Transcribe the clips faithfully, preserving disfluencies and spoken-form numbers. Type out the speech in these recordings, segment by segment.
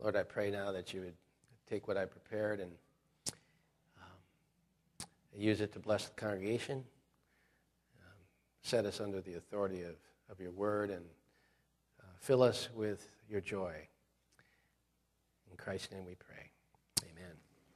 Lord, I pray now that you would take what I prepared and um, use it to bless the congregation, um, set us under the authority of, of your word, and uh, fill us with your joy. In Christ's name we pray. Amen.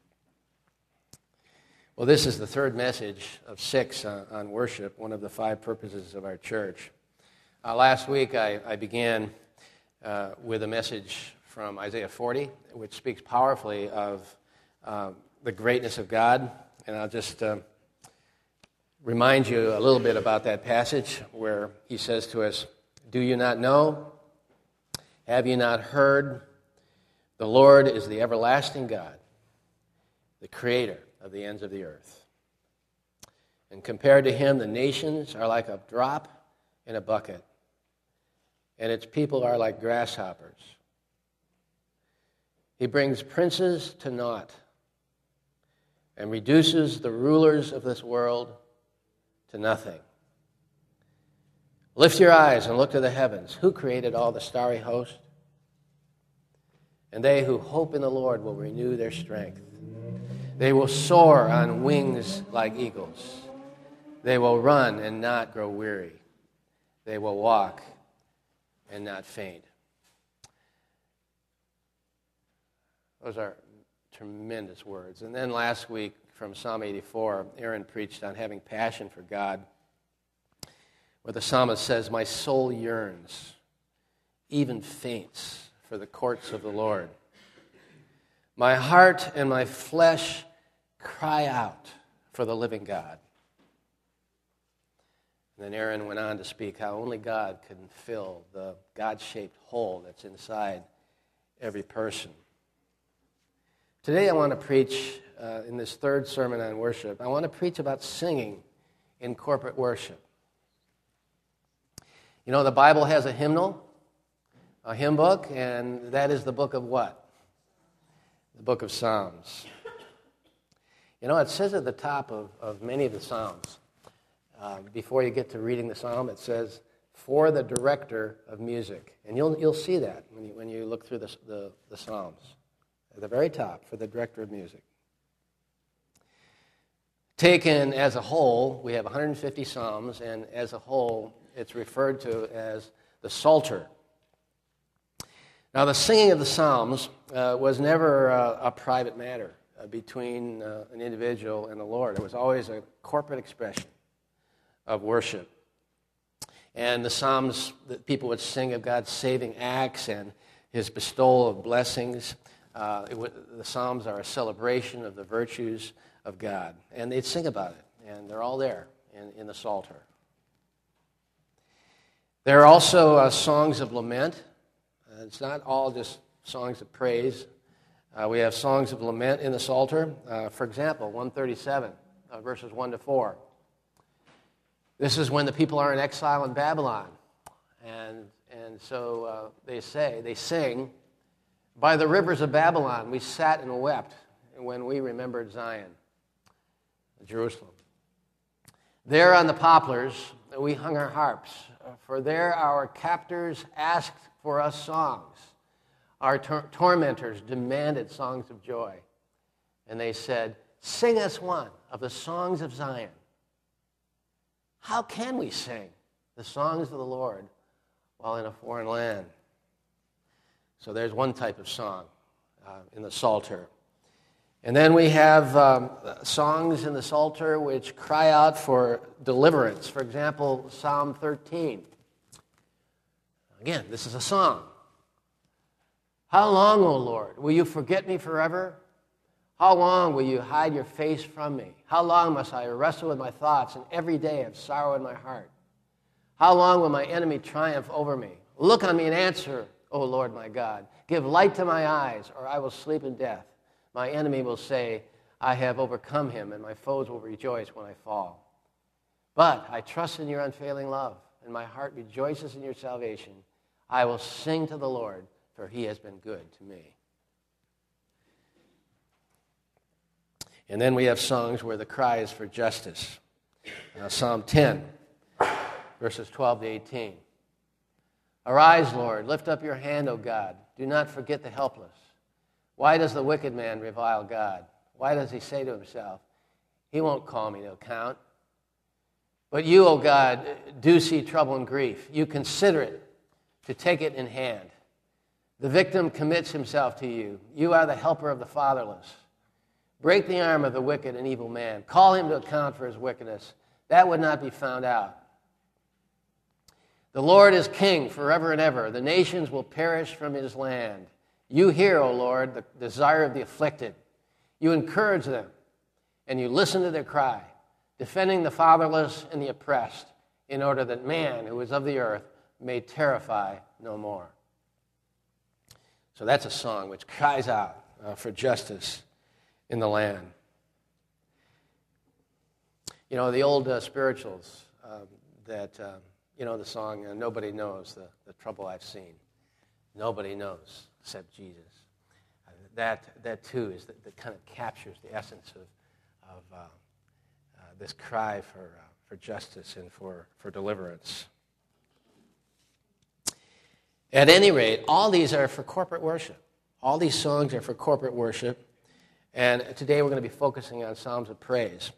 Well, this is the third message of six on, on worship, one of the five purposes of our church. Uh, last week I, I began uh, with a message from Isaiah forty, which speaks powerfully of uh, the greatness of God. And I'll just uh, remind you a little bit about that passage where he says to us, "Do you not know? Have you not heard? The Lord is the everlasting God, the creator of the ends of the earth. And compared to him, the nations are like a drop in a bucket, and its people are like grasshoppers. He brings princes to naught and reduces the rulers of this world to nothing. Lift your eyes and look to the heavens. Who created all the starry host? And they who hope in the Lord will renew their strength. They will soar on wings like eagles. They will run and not grow weary. They will walk and not faint." Those are tremendous words. And then last week from Psalm eighty-four, Aaron preached on having passion for God, where the psalmist says, "My soul yearns, even faints, for the courts of the Lord. My heart and my flesh cry out for the living God." And then Aaron went on to speak how only God can fill the God-shaped hole that's inside every person. Today I want to preach, uh, in this third sermon on worship, I want to preach about singing in corporate worship. You know, the Bible has a hymnal, a hymn book, and that is the book of what? The book of Psalms. You know, it says at the top of, of many of the Psalms, uh, before you get to reading the Psalm, it says, "For the director of music." And you'll you'll see that when you, when you look through the, the, the Psalms. At the very top, for the director of music. Taken as a whole, we have one hundred fifty Psalms, and as a whole, it's referred to as the Psalter. Now, the singing of the Psalms uh, was never uh, a private matter uh, between uh, an individual and the Lord. It was always a corporate expression of worship. And the Psalms that people would sing of God's saving acts and his bestowal of blessings. Uh, it w- the Psalms are a celebration of the virtues of God. And they'd sing about it, and they're all there in, in the Psalter. There are also uh, songs of lament. Uh, it's not all just songs of praise. Uh, we have songs of lament in the Psalter. Uh, for example, one thirty-seven, uh, verses one to four. This is when the people are in exile in Babylon. And, and so uh, they say, they sing, "By the rivers of Babylon we sat and wept when we remembered Zion," Jerusalem. "There on the poplars we hung our harps, for there our captors asked for us songs. Our tor- tormentors demanded songs of joy. And they said, 'Sing us one of the songs of Zion.' How can we sing the songs of the Lord while in a foreign land?" So there's one type of song uh, in the Psalter. And then we have um, songs in the Psalter which cry out for deliverance. For example, Psalm thirteen. Again, this is a song. "How long, O Lord, will you forget me forever? How long will you hide your face from me? How long must I wrestle with my thoughts and every day have sorrow in my heart? How long will my enemy triumph over me? Look on me and answer, O Lord my God. Give light to my eyes, or I will sleep in death. My enemy will say, I have overcome him, and my foes will rejoice when I fall. But I trust in your unfailing love, and my heart rejoices in your salvation. I will sing to the Lord, for he has been good to me." And then we have songs where the cry is for justice. Uh, Psalm ten, verses twelve to eighteen. "Arise, Lord, lift up your hand, O God. Do not forget the helpless. Why does the wicked man revile God? Why does he say to himself, he won't call me to account? But you, O God, do see trouble and grief. You consider it to take it in hand. The victim commits himself to you. You are the helper of the fatherless. Break the arm of the wicked and evil man. Call him to account for his wickedness. That would not be found out. The Lord is king forever and ever. The nations will perish from his land. You hear, O Lord, the desire of the afflicted. You encourage them, and you listen to their cry, defending the fatherless and the oppressed, in order that man who is of the earth may terrify no more. So that's a song which cries out uh, for justice in the land. You know, the old uh, spirituals uh, that, uh, you know, the song, uh, Nobody Knows the, the Trouble I've Seen. Nobody knows except Jesus. Uh, that, that too, is that, that kind of captures the essence of, of uh, uh, this cry for, uh, for justice and for, for deliverance. At any rate, all these are for corporate worship. All these songs are for corporate worship. And today we're going to be focusing on Psalms of Praise.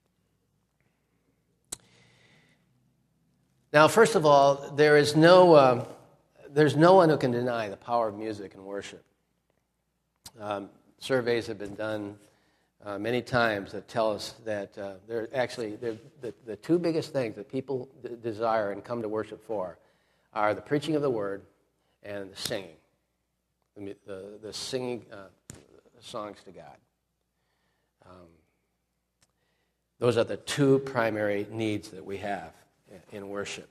Now, first of all, there is no, uh, there's no one who can deny the power of music and worship. Um, surveys have been done uh, many times that tell us that uh, they're actually they're, the, the two biggest things that people d- desire and come to worship for are the preaching of the word and the singing, the, the, the singing uh, songs to God. Um, those are the two primary needs that we have in worship.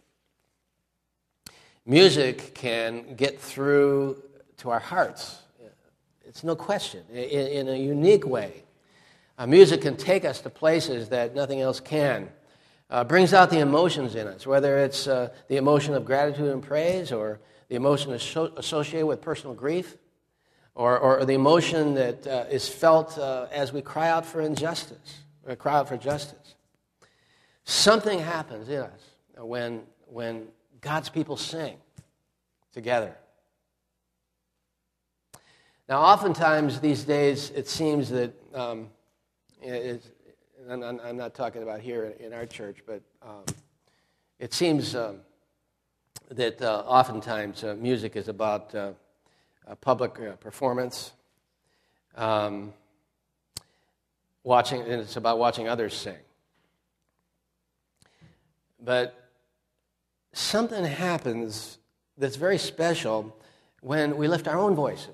Music can get through to our hearts. It's no question, in, in a unique way. Uh, music can take us to places that nothing else can. Uh, brings out the emotions in us, whether it's uh, the emotion of gratitude and praise, or the emotion associated with personal grief, or, or the emotion that uh, is felt uh, as we cry out for injustice, or cry out for justice. Something happens in us when, when God's people sing together. Now, oftentimes these days, it seems that, um, it's, and I'm, I'm not talking about here in our church, but um, it seems um, that uh, oftentimes uh, music is about uh, a public uh, performance, um, watching, and it's about watching others sing. But something happens that's very special when we lift our own voices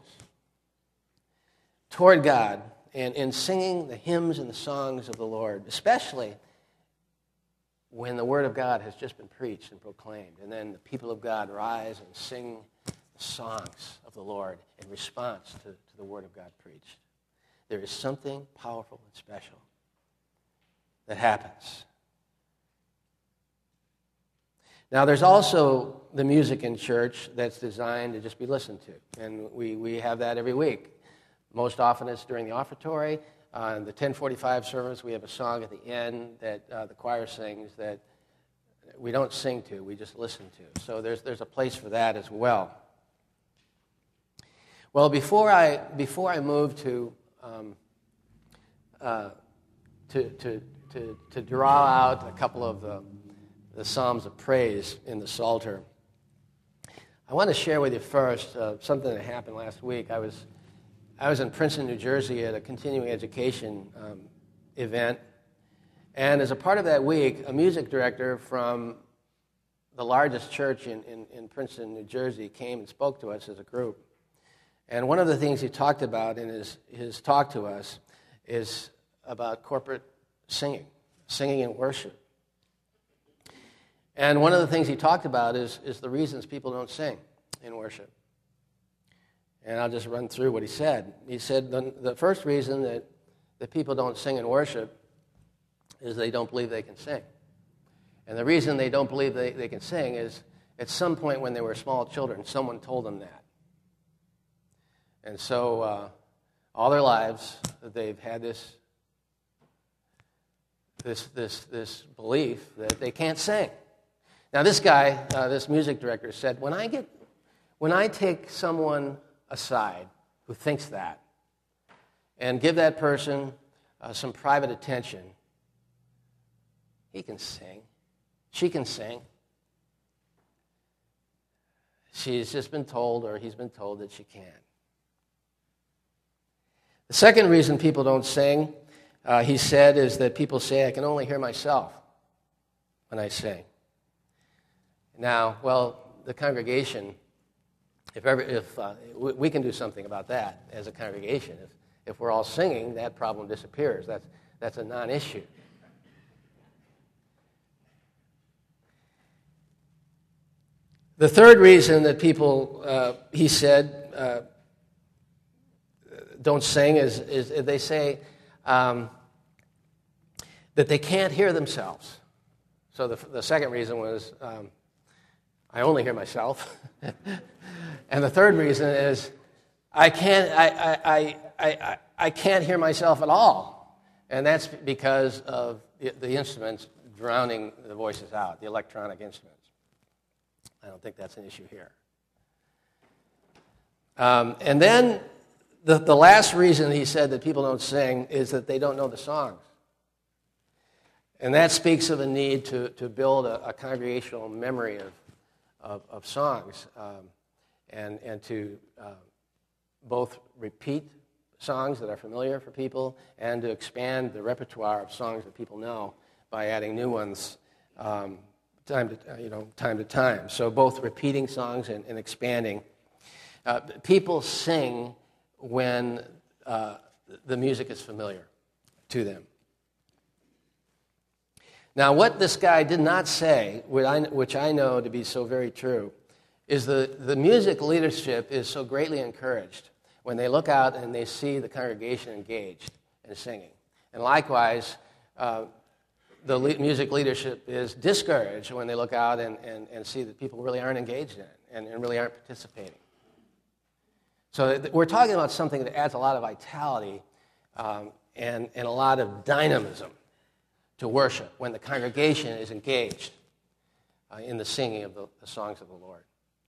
toward God and in singing the hymns and the songs of the Lord, especially when the Word of God has just been preached and proclaimed, and then the people of God rise and sing the songs of the Lord in response to, to the Word of God preached. There is something powerful and special that happens. Now, there's also the music in church that's designed to just be listened to, and we, we have that every week. Most often it's during the offertory. Uh, in the ten forty-five service, we have a song at the end that uh, the choir sings that we don't sing to, we just listen to. So there's there's a place for that as well. Well, before I before I move to um, uh, to, to to to draw out a couple of the the Psalms of Praise in the Psalter, I want to share with you first uh, something that happened last week. I was I was in Princeton, New Jersey at a continuing education um, event, and as a part of that week, a music director from the largest church in, in, in Princeton, New Jersey came and spoke to us as a group. And one of the things he talked about in his, his talk to us is about corporate singing, singing and worship. And one of the things he talked about is, is the reasons people don't sing in worship. And I'll just run through what he said. He said the, the first reason that, that people don't sing in worship is they don't believe they can sing. And the reason they don't believe they, they can sing is at some point when they were small children, someone told them that. And so uh, all their lives they've had this, this, this, this belief that they can't sing. Now this guy, uh, this music director said, when I get, when I take someone aside who thinks that, and give that person uh, some private attention, he can sing. She can sing. She's just been told, or he's been told, that she can't. The second reason people don't sing, uh, he said, is that people say, I can only hear myself when I sing. Now, well, the congregation, if ever, if uh, we, we can do something about that as a congregation. If, if we're all singing, that problem disappears. That's, that's a non-issue. The third reason that people, uh, he said, uh, don't sing is, is they say um, that they can't hear themselves. So the, the second reason was, um, I only hear myself. And the third reason is, I can't, I, I, I, I, I can't hear myself at all. And that's because of the, the instruments drowning the voices out, the electronic instruments. I don't think that's an issue here. Um, and then the, the last reason he said that people don't sing is that they don't know the songs. And that speaks of a need to, to build a, a congregational memory of, of, of songs um, and, and to uh, both repeat songs that are familiar for people and to expand the repertoire of songs that people know by adding new ones um, time to, you know, time to time. So both repeating songs and, and expanding. Uh, people sing when uh, the music is familiar to them. Now, what this guy did not say, which I, which I know to be so very true, is the, the music leadership is so greatly encouraged when they look out and they see the congregation engaged in singing. And likewise, uh, the le- music leadership is discouraged when they look out and, and, and see that people really aren't engaged in it and, and really aren't participating. So th- we're talking about something that adds a lot of vitality um, and, and a lot of dynamism to worship when the congregation is engaged uh, in the singing of the, the songs of the Lord.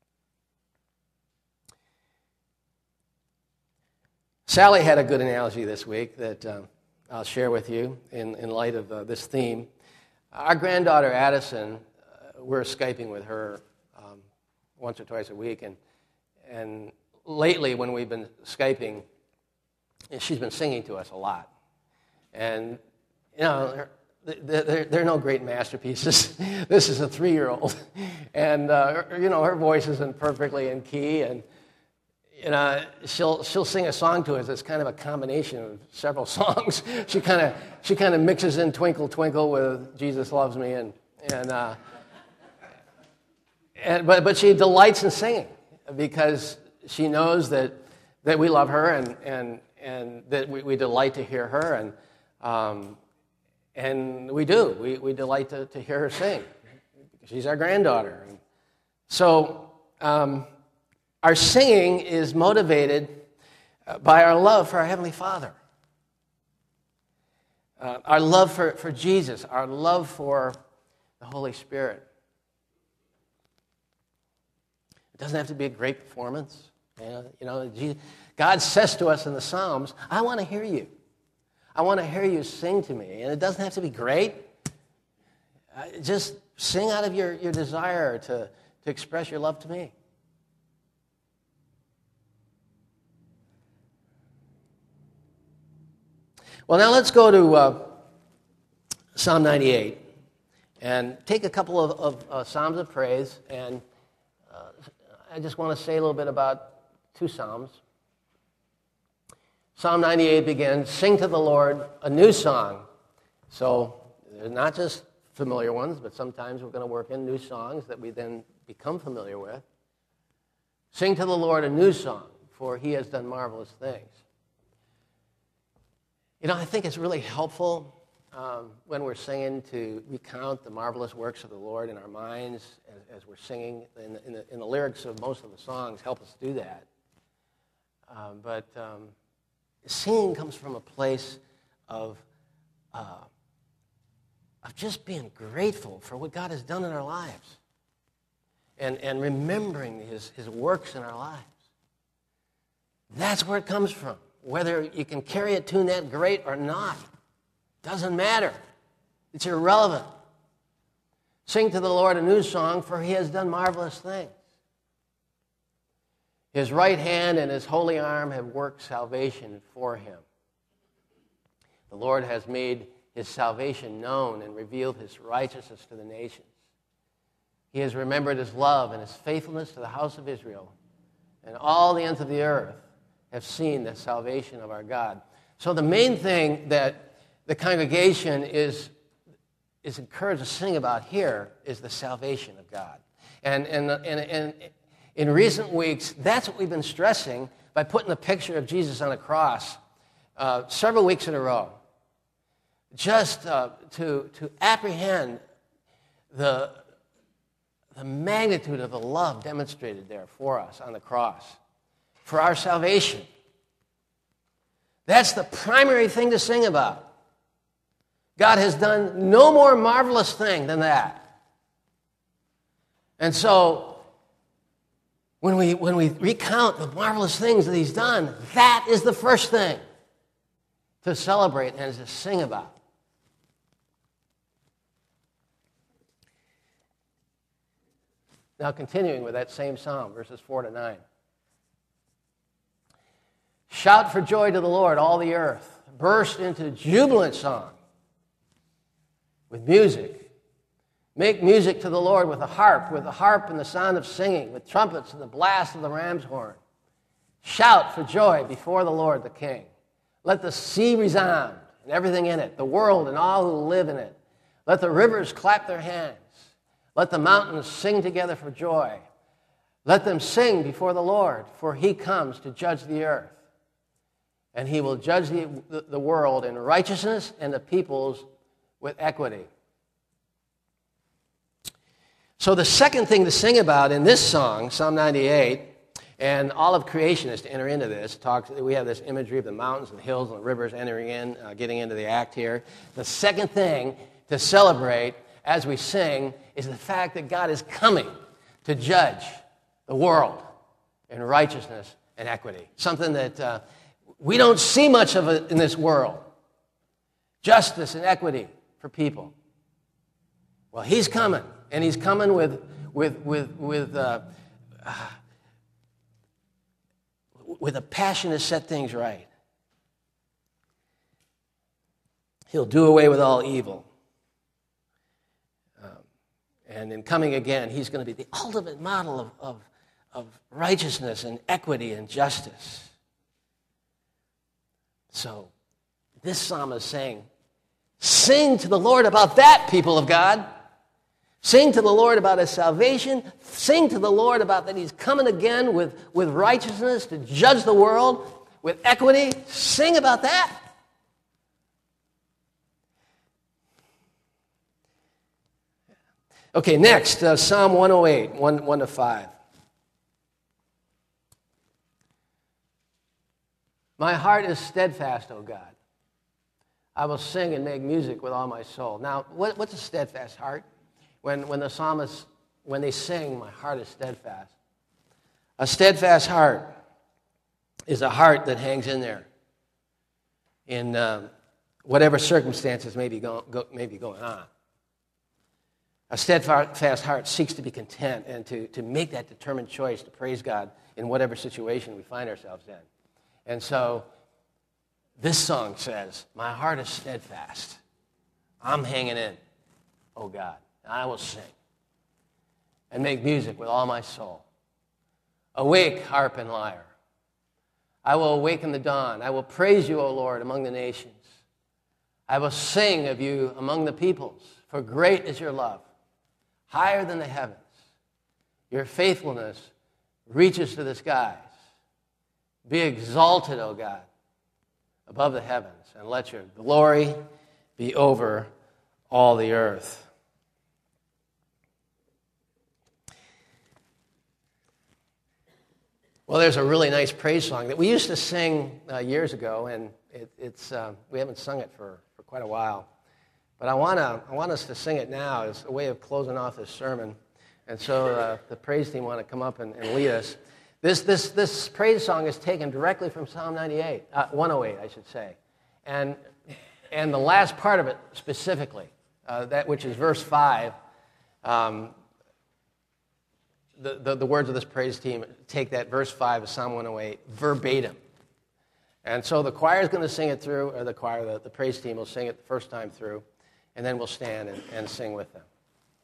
Sally had a good analogy this week that um, I'll share with you in, in light of uh, this theme. Our granddaughter Addison, uh, we're Skyping with her um, once or twice a week, and and lately when we've been Skyping, she's been singing to us a lot. And, you know, they're, they're no great masterpieces. This is a three-year-old. And, uh, her, you know, her voice isn't perfectly in key, and you know, she'll she'll sing a song to us that's kind of a combination of several songs. She kind of she kind of mixes in "Twinkle Twinkle" with "Jesus Loves Me," and and uh, and but but she delights in singing because she knows that that we love her and and and that we, we delight to hear her, and um, and we do we we delight to, to hear her sing. She's our granddaughter, and so. Um, Our singing is motivated by our love for our Heavenly Father, uh, our love for, for Jesus, our love for the Holy Spirit. It doesn't have to be a great performance. You know, you know Jesus, God says to us in the Psalms, I want to hear you. I want to hear you sing to me. And it doesn't have to be great. Uh, just sing out of your, your desire to, to express your love to me. Well, now let's go to uh, Psalm ninety-eight and take a couple of, of uh, Psalms of praise. And uh, I just want to say a little bit about two Psalms. Psalm ninety-eight begins, "Sing to the Lord a new song." So they're not just familiar ones, but sometimes we're going to work in new songs that we then become familiar with. "Sing to the Lord a new song, for he has done marvelous things." You know, I think it's really helpful um, when we're singing to recount the marvelous works of the Lord in our minds as, as we're singing. In the, in, the, in the lyrics of most of the songs help us do that. Um, but um, singing comes from a place of, uh, of just being grateful for what God has done in our lives and, and remembering his, his works in our lives. That's where it comes from. whether you can carry a tune that great or not. Doesn't matter. It's irrelevant. Sing to the Lord a new song, for he has done marvelous things. His right hand and his holy arm have worked salvation for him. The Lord has made his salvation known and revealed his righteousness to the nations. He has remembered his love and his faithfulness to the house of Israel. And all the ends of the earth have seen the salvation of our God. So the main thing that the congregation is, is encouraged to sing about here is the salvation of God. And, and, and, and in recent weeks, that's what we've been stressing by putting the picture of Jesus on the cross uh, several weeks in a row. Just uh, to, to apprehend the, the magnitude of the love demonstrated there for us on the cross, for our salvation. That's the primary thing to sing about. God has done no more marvelous thing than that. And so, when we, when we recount the marvelous things that he's done, that is the first thing to celebrate and to sing about. Now, continuing with that same psalm, verses four to nine. Shout for joy to the Lord, all the earth. Burst into jubilant song with music. Make music to the Lord with a harp, with the harp and the sound of singing, with trumpets and the blast of the ram's horn. Shout for joy before the Lord the King. Let the sea resound and everything in it, the world and all who live in it. Let the rivers clap their hands. Let the mountains sing together for joy. Let them sing before the Lord, for he comes to judge the earth. And he will judge the, the world in righteousness and the peoples with equity. So the second thing to sing about in this song, Psalm ninety-eight, and all of creation is to enter into this. Talks, we have this imagery of the mountains and the hills and the rivers entering in, uh, getting into the act here. The second thing to celebrate as we sing is the fact that God is coming to judge the world in righteousness and equity. Something that uh, we don't see much of it in this world. Justice and equity for people. Well, he's coming, and he's coming with with with with uh, uh, with a passion to set things right. He'll do away with all evil. And in coming again, he's going to be the ultimate model of, of, of righteousness and equity and justice. So, this psalm is saying, sing to the Lord about that, people of God. Sing to the Lord about his salvation. Sing to the Lord about that he's coming again with, with righteousness to judge the world, with equity. Sing about that. Okay, next, uh, Psalm one oh eight, one, one to five. My heart is steadfast, O God. I will sing and make music with all my soul. Now, what, what's a steadfast heart? When, when the psalmists, when they sing, my heart is steadfast. A steadfast heart is a heart that hangs in there in um, whatever circumstances may be, go, go, may be going on. A steadfast heart seeks to be content and to, to make that determined choice to praise God in whatever situation we find ourselves in. And so this song says, my heart is steadfast. I'm hanging in, oh God. And I will sing and make music with all my soul. Awake, harp and lyre. I will awaken the dawn. I will praise you, O Lord, among the nations. I will sing of you among the peoples, for great is your love. Higher than the heavens. Your faithfulness reaches to the skies. Be exalted, O God, above the heavens, and let your glory be over all the earth. Well, there's a really nice praise song that we used to sing uh, years ago, and it, it's uh, we haven't sung it for, for quite a while. But I want to I want us to sing it now as a way of closing off this sermon. And so uh, the praise team want to come up and, and lead us. This, this, this praise song is taken directly from Psalm ninety-eight, uh, one oh eight, I should say. And, and the last part of it specifically, uh, that which is verse five, um, the, the, the words of this praise team take that verse five of Psalm one oh eight verbatim. And so the choir is going to sing it through, or the choir, the, the praise team will sing it the first time through, and then we'll stand and, and sing with them.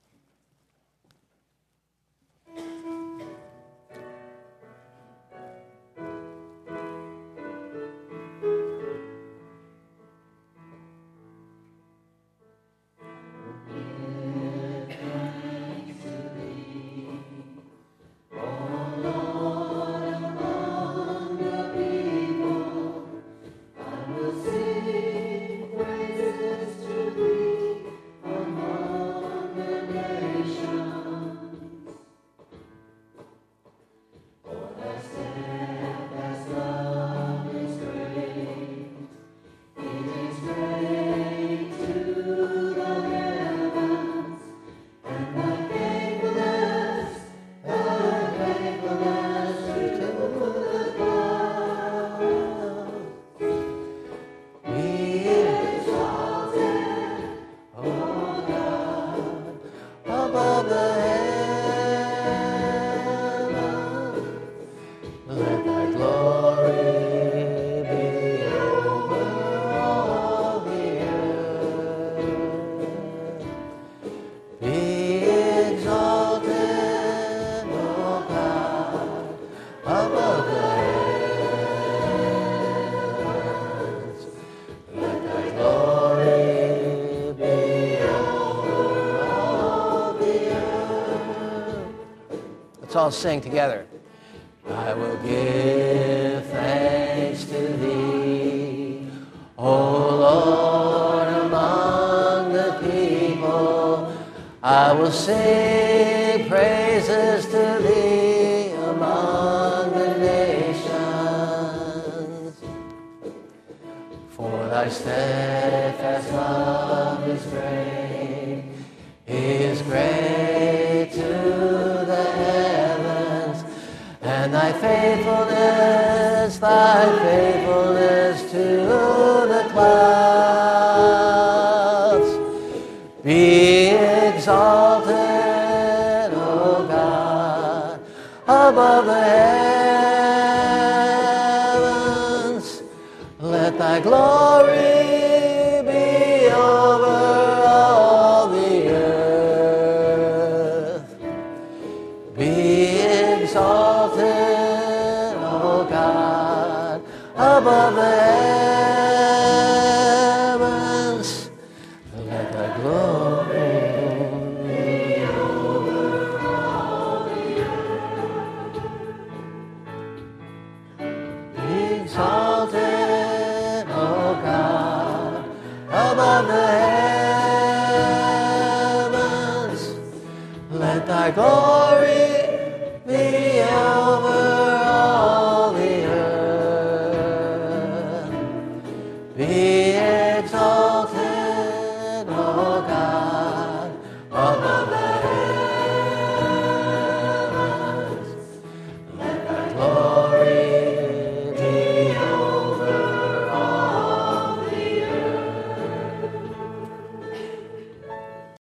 Let's all sing together. I will give thanks to Thee, O Lord, among the people. I will sing praises to Thee among the nations. For Thy steadfast love is great, is great to the heavens, and Thy faithfulness, Thy faithfulness to the clouds. Be exalted, O God, above the heavens. Let Thy glory be over all the earth. Be exalted, O God, above the heavens. Let Thy glory be over all the earth. Be exalted, O God, above the heavens. Let Thy glory be over